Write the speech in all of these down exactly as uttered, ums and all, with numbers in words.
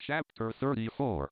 Chapter thirty-four.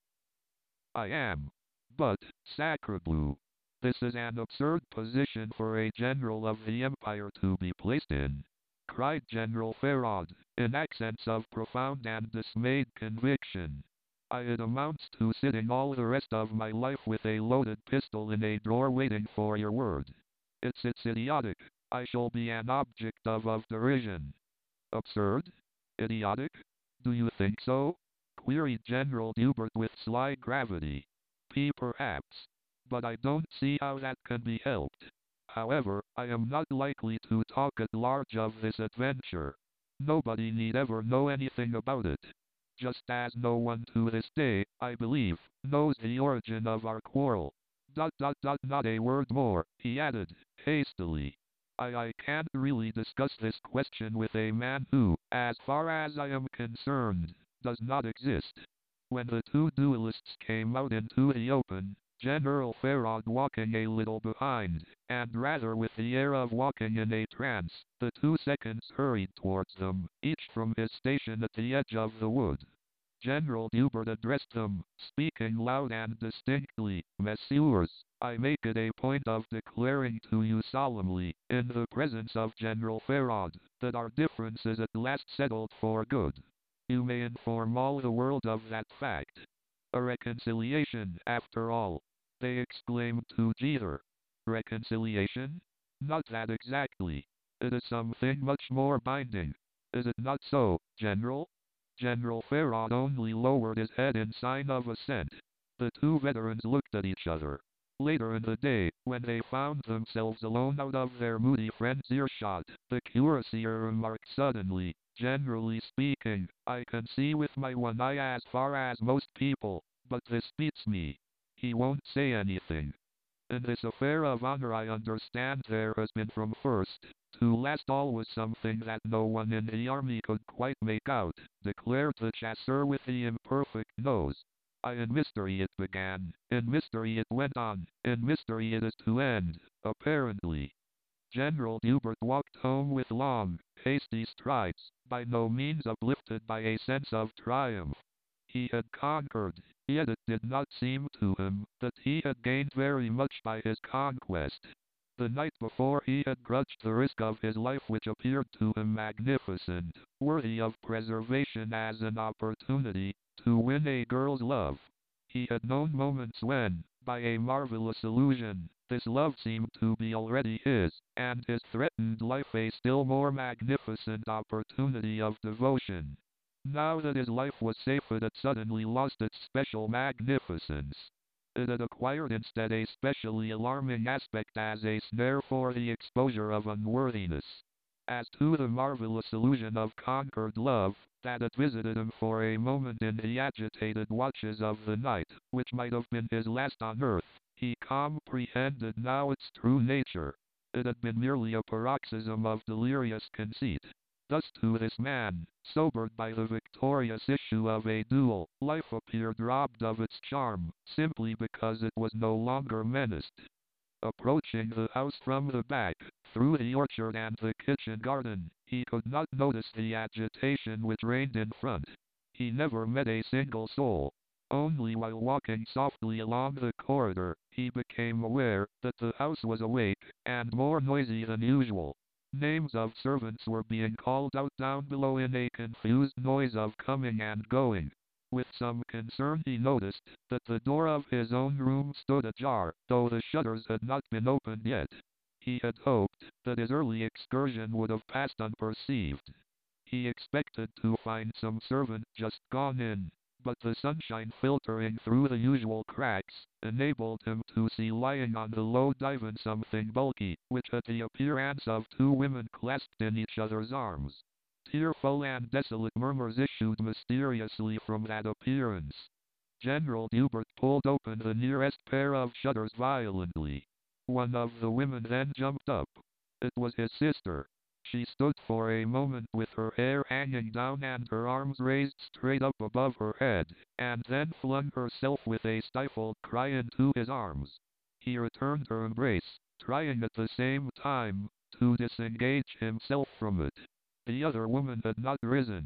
I am. But, sacrebleu! This is an absurd position for a general of the Empire to be placed in, cried General Ferraud, in accents of profound and dismayed conviction. I it amounts to sitting all the rest of my life with a loaded pistol in a drawer waiting for your word. It's it's idiotic. I shall be an object of, of derision. Absurd? Idiotic? Do you think so? Queried General Dubert with sly gravity. P. Perhaps. But I don't see how that can be helped. However, I am not likely to talk at large of this adventure. Nobody need ever know anything about it. Just as no one to this day, I believe, knows the origin of our quarrel. Dot dot dot not a word more, he added, hastily. I, I can't really discuss this question with a man who, as far as I am concerned, does not exist. When the two duelists came out into the open, General Ferraud walking a little behind, and rather with the air of walking in a trance, the two seconds hurried towards them, each from his station at the edge of the wood. General Dubert addressed them, speaking loud and distinctly. Messieurs, I make it a point of declaring to you solemnly, in the presence of General Ferraud, that our difference is at last settled for good. You may inform all the world of that fact. A reconciliation, after all, they exclaimed to Jeter. Reconciliation? Not that exactly. It is something much more binding. Is it not so, General? General Ferraud only lowered his head in sign of assent. The two veterans looked at each other. Later in the day, when they found themselves alone out of their moody friend's earshot, the cuirassier remarked suddenly, generally speaking, I can see with my one eye as far as most people, but this beats me. He won't say anything. In this affair of honor I understand there has been from first to last always something that no one in the army could quite make out, declared the chasseur with the imperfect nose. I in mystery it began, in mystery it went on, in mystery it is to end, apparently. General Dubert walked home with long, hasty strides, by no means uplifted by a sense of triumph. He had conquered, yet it did not seem to him that he had gained very much by his conquest. The night before he had grudged the risk of his life which appeared to him magnificent, worthy of preservation as an opportunity to win a girl's love. He had known moments when, by a marvelous illusion, this love seemed to be already his, and his threatened life a still more magnificent opportunity of devotion. Now that his life was safe it had suddenly lost its special magnificence. It had acquired instead a specially alarming aspect as a snare for the exposure of unworthiness. As to the marvelous illusion of conquered love, that had visited him for a moment in the agitated watches of the night, which might have been his last on earth, he comprehended now its true nature. It had been merely a paroxysm of delirious conceit. Thus to this man, sobered by the victorious issue of a duel, life appeared robbed of its charm, simply because it was no longer menaced. Approaching the house from the back, through the orchard and the kitchen garden, he could not notice the agitation which reigned in front. He never met a single soul. Only while walking softly along the corridor, he became aware that the house was awake, and more noisy than usual. Names of servants were being called out down below in a confused noise of coming and going. With some concern he noticed that the door of his own room stood ajar, though the shutters had not been opened yet. He had hoped that his early excursion would have passed unperceived. He expected to find some servant just gone in, but the sunshine filtering through the usual cracks enabled him to see lying on the low divan something bulky, which had the appearance of two women clasped in each other's arms. Tearful and desolate murmurs issued mysteriously from that appearance. General Dubert pulled open the nearest pair of shutters violently. One of the women then jumped up. It was his sister. She stood for a moment with her hair hanging down and her arms raised straight up above her head, and then flung herself with a stifled cry into his arms. He returned her embrace, trying at the same time to disengage himself from it. The other woman had not risen.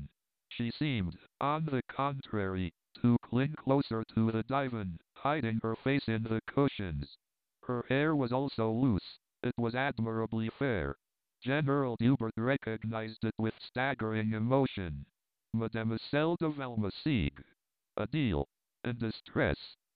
She seemed, on the contrary, to cling closer to the divan, hiding her face in the cushions. Her hair was also loose. It was admirably fair. General Hubert recognized it with staggering emotion. Mademoiselle de Valmassigue. Adele. In distress.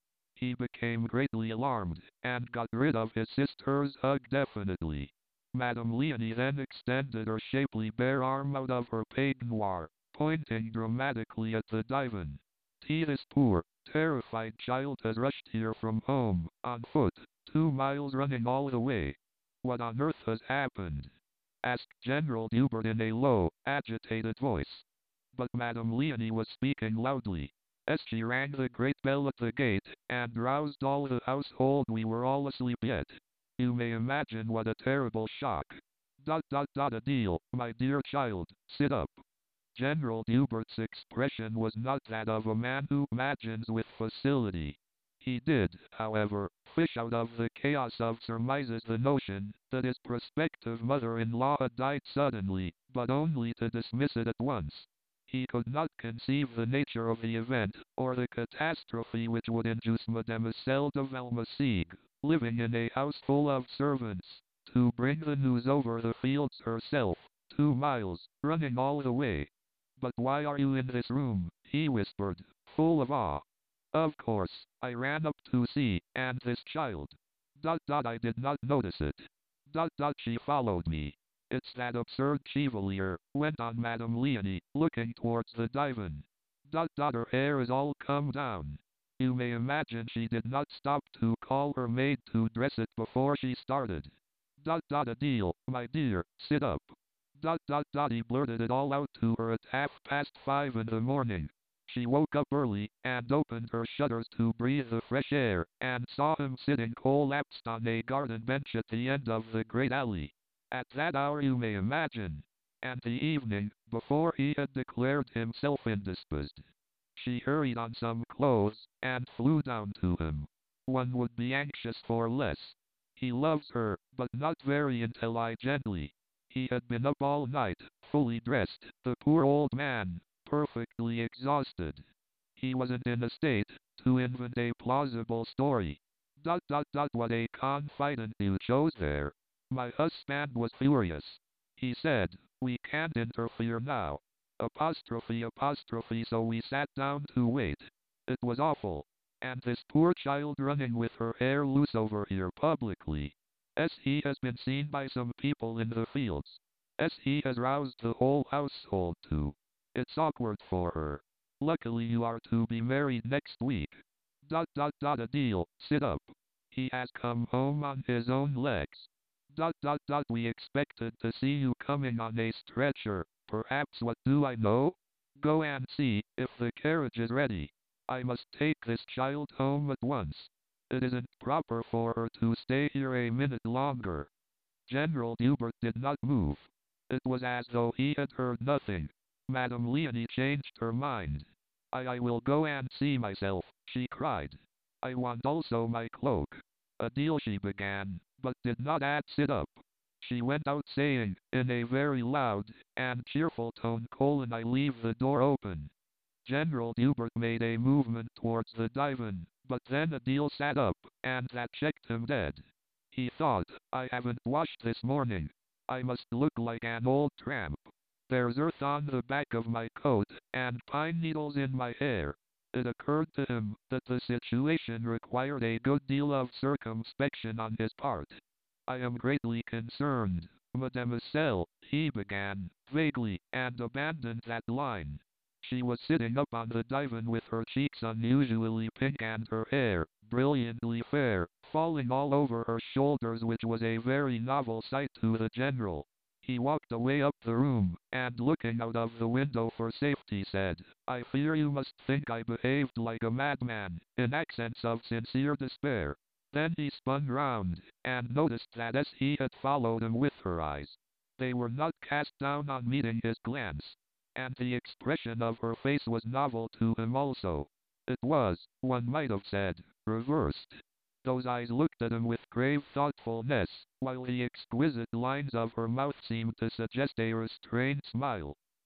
He became greatly alarmed, and got rid of his sister's hug definitely. Madame Leonie then extended her shapely bare arm out of her peignoir, pointing dramatically at the divan. "T this poor, terrified child has rushed here from home, on foot, two miles running all the way. What on earth has happened?" asked General Hubert in a low, agitated voice. But Madame Leonie was speaking loudly. As she rang the great bell at the gate, and roused all the household. We were all asleep yet. You may imagine what a terrible shock. Dot dot dot Adele, my dear child, sit up. General Hubert's expression was not that of a man who imagines with facility. He did, however, fish out of the chaos of surmises the notion that his prospective mother-in-law had died suddenly, but only to dismiss it at once. He could not conceive the nature of the event, or the catastrophe which would induce Mademoiselle de Valmassigue, living in a house full of servants, to bring the news over the fields herself, two miles, running all the way. "But why are you in this room?" he whispered, full of awe. "Of course, I ran up to see, and this child. Dot dot I did not notice it. Dot dot she followed me. It's that absurd Chevalier," went on Madame Leonie, looking towards the divan. "Dot dot her hair is all come down. You may imagine she did not stop to call her maid to dress it before she started. Dot dot Adele, my dear, sit up. Dot dot dot he blurted it all out to her at half past five in the morning. She woke up early, and opened her shutters to breathe the fresh air, and saw him sitting collapsed on a garden bench at the end of the great alley. At that hour you may imagine. And the evening, before he had declared himself indisposed. She hurried on some clothes, and flew down to him. One would be anxious for less. He loves her, but not very intelligently. He had been up all night, fully dressed, the poor old man, perfectly exhausted. He wasn't in a state to invent a plausible story. Dot dot dot what a confidant you chose there. My husband was furious. He said, "We can't interfere now." Apostrophe apostrophe so we sat down to wait. It was awful. And this poor child running with her hair loose over here publicly. As he has been seen by some people in the fields. As he has roused the whole household too. It's awkward for her. Luckily you are to be married next week. Dot dot dot Adele, sit up. He has come home on his own legs. Dot dot dot we expected to see you coming on a stretcher, perhaps. What do I know? Go and see if the carriage is ready. I must take this child home at once. It isn't proper for her to stay here a minute longer." General Hubert did not move. It was as though he had heard nothing. Madame Leonie changed her mind. I, I will go and see myself," she cried. "I want also my cloak." Adele she began, but did not add sit up. She went out saying, in a very loud and cheerful tone, colon, "I leave the door open." General Hubert made a movement towards the divan, but then Adele sat up, and that checked him dead. He thought, "I haven't washed this morning. I must look like an old tramp. There's earth on the back of my coat, and pine needles in my hair." It occurred to him that the situation required a good deal of circumspection on his part. "I am greatly concerned, Mademoiselle," he began, vaguely, and abandoned that line. She was sitting up on the divan with her cheeks unusually pink and her hair, brilliantly fair, falling all over her shoulders, which was a very novel sight to the general. He walked away up the room, and looking out of the window for safety said, "I fear you must think I behaved like a madman," in accents of sincere despair. Then he spun round, and noticed that as he had followed him with her eyes, they were not cast down on meeting his glance. And the expression of her face was novel to him also. It was, one might have said, reversed. Those eyes looked at him with grave thoughtfulness, while the exquisite lines of her mouth seemed to suggest a restrained smile.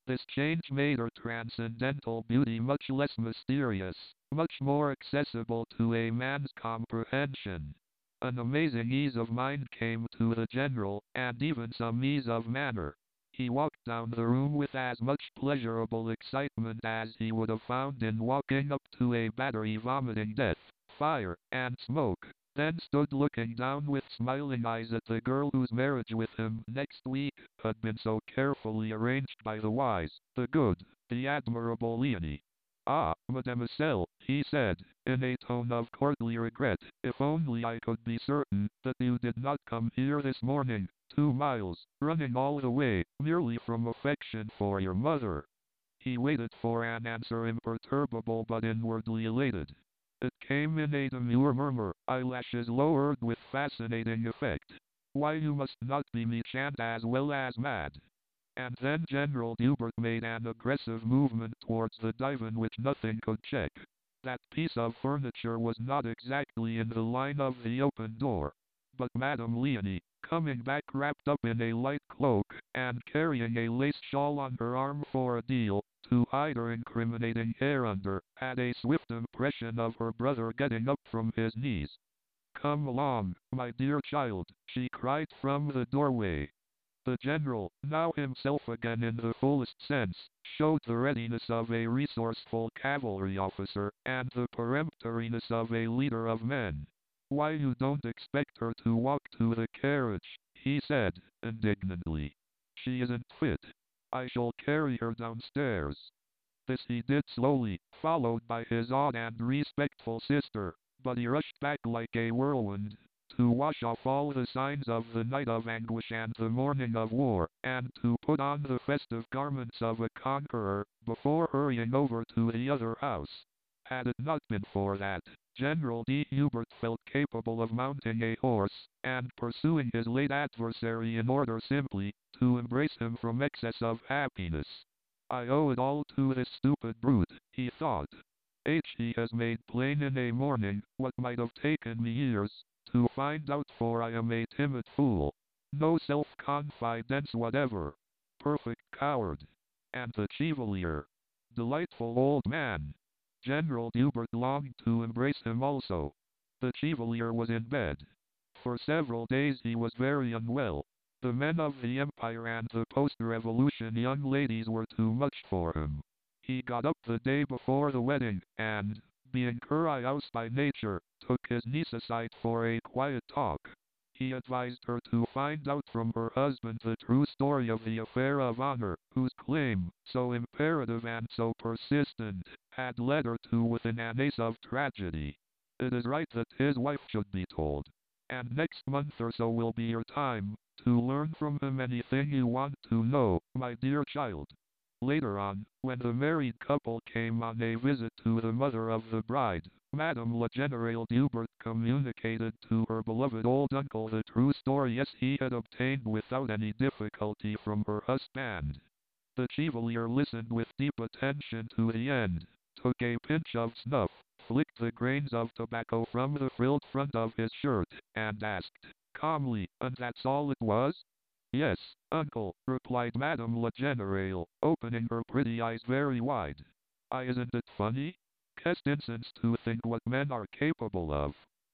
This change made her transcendental beauty much less mysterious, much more accessible to a man's comprehension. An amazing ease of mind came to the general, and even some ease of manner. He walked down the room with as much pleasurable excitement as he would have found in walking up to a battery vomiting death, fire, and smoke, then stood looking down with smiling eyes at the girl whose marriage with him next week had been so carefully arranged by the wise, the good, the admirable Leonie. "Ah, mademoiselle," he said, in a tone of courtly regret, "if only I could be certain that you did not come here this morning, two miles, running all the way, merely from affection for your mother." He waited for an answer, imperturbable but inwardly elated. It came in a demure murmur, eyelashes lowered with fascinating effect. "Why, you must not be enchant as well as mad." And then General Dubert made an aggressive movement towards the divan which nothing could check. That piece of furniture was not exactly in the line of the open door. But Madame Leonie, coming back wrapped up in a light cloak, and carrying a lace shawl on her arm for a deal, to hide her incriminating hair under, had a swift impression of her brother getting up from his knees. "Come along, my dear child," she cried from the doorway. The general, now himself again in the fullest sense, showed the readiness of a resourceful cavalry officer, and the peremptoriness of a leader of men. "Why, you don't expect her to walk to the carriage," he said, indignantly. "She isn't fit. I shall carry her downstairs." This he did slowly, followed by his awed and respectful sister, but he rushed back like a whirlwind, to wash off all the signs of the night of anguish and the morning of war, and to put on the festive garments of a conqueror, before hurrying over to the other house. Had it not been for that, General D. Hubert felt capable of mounting a horse, and pursuing his late adversary in order simply to embrace him from excess of happiness. "I owe it all to this stupid brute," he thought. H. He has made plain in a morning, what might have taken me years to find out, for I am a timid fool. No self-confidence whatever. Perfect coward. And the Chevalier. Delightful old man. General Dubert longed to embrace him also. The Chevalier was in bed. For several days he was very unwell. The men of the Empire and the post-revolution young ladies were too much for him. He got up the day before the wedding, and, being curious by nature, took his niece aside for a quiet talk. He advised her to find out from her husband the true story of the affair of honor, whose claim, so imperative and so persistent, had led her to within an ace of tragedy. It is right that his wife should be told. And next month or so will be your time to learn from him anything you want to know, my dear child. Later on, when the married couple came on a visit to the mother of the bride, Madame la Generale Dubert communicated to her beloved old uncle the true story, yes, he had obtained without any difficulty from her husband. The Chevalier listened with deep attention to the end, took a pinch of snuff, flicked the grains of tobacco from the frilled front of his shirt, and asked, calmly, "And that's all it was?" "Yes, uncle," replied Madame la Generale, opening her pretty eyes very wide. "I isn't it funny? Qu'est incense to think what men are capable of."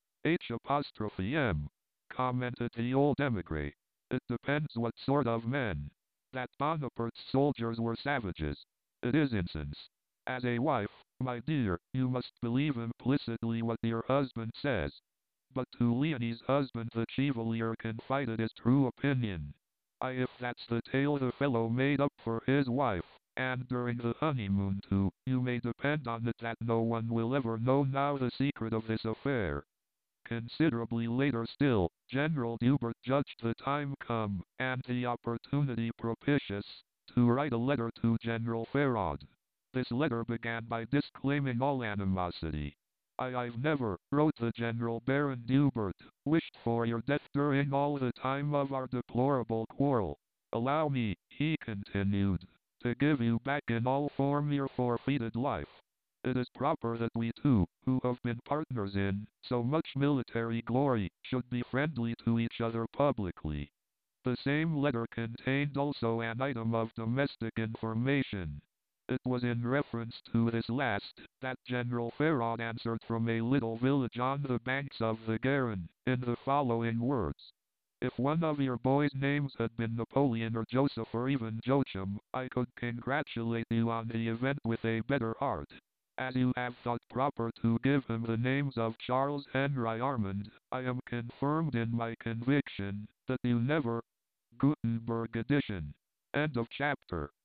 H apostrophe M, commented the old emigre. "It depends what sort of men. That Bonaparte's soldiers were savages. It is incense. As a wife, my dear, you must believe implicitly what your husband says." But to Leonie's husband the Chevalier confided his true opinion. "I, if that's the tale the fellow made up for his wife, and during the honeymoon too, you may depend on it that no one will ever know now the secret of this affair." Considerably later still, General Dubert judged the time come, and the opportunity propitious, to write a letter to General Ferraud. This letter began by disclaiming all animosity. I, "I've never," wrote the General Baron Dubert, "wished for your death during all the time of our deplorable quarrel. Allow me," he continued, "to give you back in all form your forfeited life. It is proper that we two, who have been partners in so much military glory, should be friendly to each other publicly. The same letter contained also an item of domestic information. It was in reference to this last that General Farrod answered from a little village on the banks of the Garonne, in the following words. If one of your boys' names had been Napoleon or Joseph or even Joachim, I could congratulate you on the event with a better heart. As you have thought proper to give him the names of Charles Henry Armand, I am confirmed in my conviction that you never. Gutenberg edition. End of chapter.